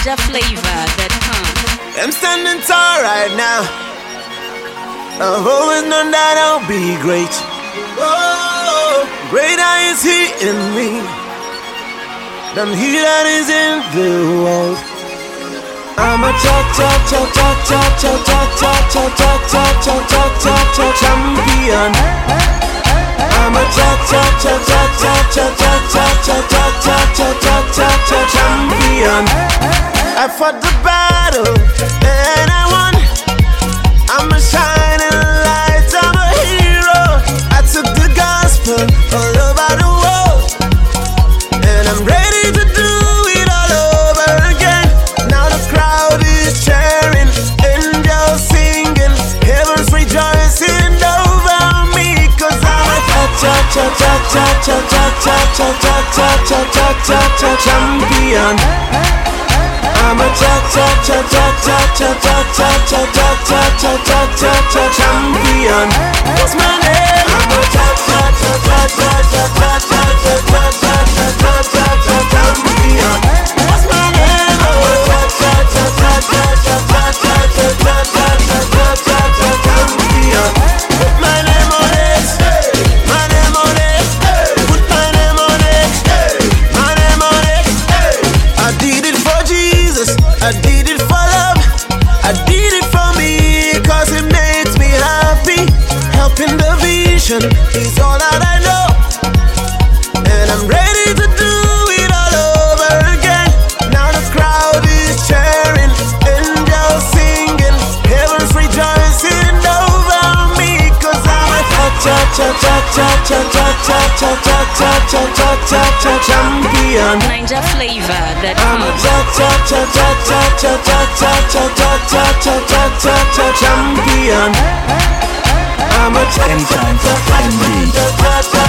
NinjaFlavor.com. I'm standing tall right now. I've always known that I'll be great. Oh, greater is He in me than he that is in the world. I'm a champion. I'm a champion. I fought the battle and I won. I'm a shining light, I'm a hero. I took the gospel all over the world, and I'm ready to do it all over again. Now the crowd is cheering, angels singing, heaven's rejoicing over me, 'cause I'm a champion. I'm a champion. What's my name? I'm a champion. What's my name? Champion. Put my name on it. My name on it. Put my name on it. My name on it. I did it for Jesus. I did it for love. I did it for me, 'cause it makes me happy. Helping the vision is all that I know, and I'm ready to do it all over again. Now the crowd is cheering, angels singing, heaven's rejoicing over me, 'cause I'm a champion. NinjaFlavor.com. I'm a champion. I'm a